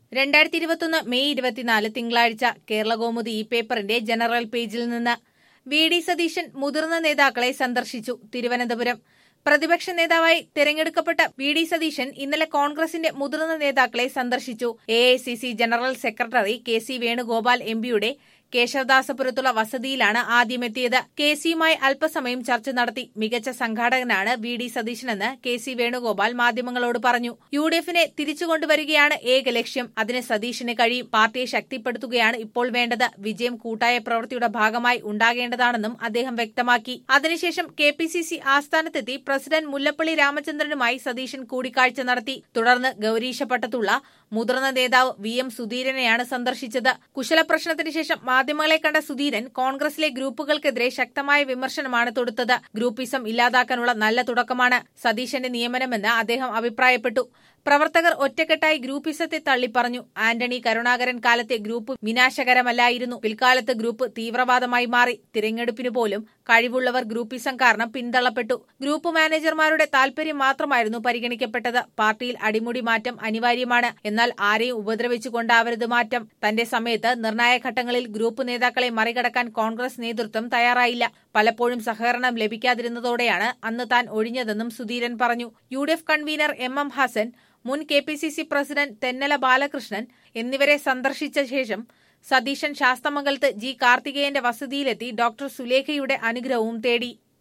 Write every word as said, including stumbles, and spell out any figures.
രണ്ടായിരത്തി ഇരുപത്തൊന്ന് മെയ് ഇരുപത്തിനാല് തിങ്കളാഴ്ച കേരളകൗമുദി ഈ പേപ്പറിന്റെ ജനറൽ പേജിൽ നിന്ന് വി ഡി സതീശൻ മുതിർന്ന നേതാക്കളെ സന്ദർശിച്ചു. തിരുവനന്തപുരം പ്രതിപക്ഷ നേതാവായി തെരഞ്ഞെടുക്കപ്പെട്ട വി ഡി സതീശൻ ഇന്നലെ കോൺഗ്രസിന്റെ മുതിർന്ന നേതാക്കളെ സന്ദർശിച്ചു. A I C C general secretary K C Venugopal M പിയുടെ കേശവദാസപുരത്തുള്ള വസതിയിലാണ് ആദ്യമെത്തിയത്. കെ സിയുമായി അല്പസമയം ചർച്ച നടത്തി. മികച്ച സംഘാടകനാണ് വി ഡി സതീശനെന്ന് കെ സി വേണുഗോപാൽ മാധ്യമങ്ങളോട് പറഞ്ഞു. യു ഡി എഫിനെ തിരിച്ചുകൊണ്ടുവരികയാണ് ഏക ലക്ഷ്യം. അതിന് സതീശന് കഴിയും. പാർട്ടിയെ ശക്തിപ്പെടുത്തുകയാണ് ഇപ്പോൾ വേണ്ടത്. വിജയം കൂട്ടായ പ്രവൃത്തിയുടെ ഭാഗമായി ഉണ്ടാകേണ്ടതാണെന്നും അദ്ദേഹം വ്യക്തമാക്കി. അതിനുശേഷം കെ പി സി സി ആസ്ഥാനത്തെത്തി പ്രസിഡന്റ് മുല്ലപ്പള്ളി രാമചന്ദ്രനുമായി സതീശൻ കൂടിക്കാഴ്ച നടത്തി. തുടർന്ന് ഗൌരീശപട്ടത്തുള്ള മുതിർന്ന നേതാവ് വി എം സുധീരനെയാണ് സന്ദർശിച്ചത്. കുശലപ്രശ്നത്തിന് ശേഷം മാധ്യമങ്ങളെ കണ്ട സുധീരൻ കോൺഗ്രസിലെ ഗ്രൂപ്പുകൾക്കെതിരെ ശക്തമായ വിമർശനമാണ് തൊടുത്തത്. ഗ്രൂപ്പിസം ഇല്ലാതാക്കാനുള്ള നല്ല തുടക്കമാണ് സതീശന്റെ നിയമനമെന്ന് അദ്ദേഹം അഭിപ്രായപ്പെട്ടു. പ്രവർത്തകർ ഒറ്റക്കെട്ടായി ഗ്രൂപ്പിസത്തെ തള്ളിപ്പറഞ്ഞു. ആന്റണി കരുണാകരൻ കാലത്തെ ഗ്രൂപ്പ് വിനാശകരമല്ലായിരുന്നു. പിൽക്കാലത്ത് ഗ്രൂപ്പ് തീവ്രവാദമായി മാറി. തിരഞ്ഞെടുപ്പിന് പോലും കഴിവുള്ളവർ ഗ്രൂപ്പിസം കാരണം പിന്തള്ളപ്പെട്ടു. ഗ്രൂപ്പ് മാനേജർമാരുടെ താൽപര്യം മാത്രമായിരുന്നു പരിഗണിക്കപ്പെട്ടത്. പാർട്ടിയിൽ അടിമുടി മാറ്റം അനിവാര്യമാണ്. എന്നാൽ ആരെയും ഉപദ്രവിച്ചുകൊണ്ടാവരുത് മാറ്റം. തന്റെ സമയത്ത് നിർണായക ഘട്ടങ്ങളിൽ ഗ്രൂപ്പ് നേതാക്കളെ മറികടക്കാൻ കോൺഗ്രസ് നേതൃത്വം തയ്യാറായില്ല. പലപ്പോഴും സഹകരണം ലഭിക്കാതിരുന്നതോടെയാണ് അന്ന് താൻ ഒഴിഞ്ഞതെന്നും സുധീരൻ പറഞ്ഞു. U D F convener M M Hassan, മുൻ K P C C president Thennala Balakrishnan എന്നിവരെ സന്ദർശിച്ച ശേഷം സതീശൻ ശാസ്തമംഗലത്ത് ജി കാർത്തികേയന്റെ വസതിയിലെത്തി ഡോക്ടർ സുലേഖയുടെ അനുഗ്രഹവും തേടി.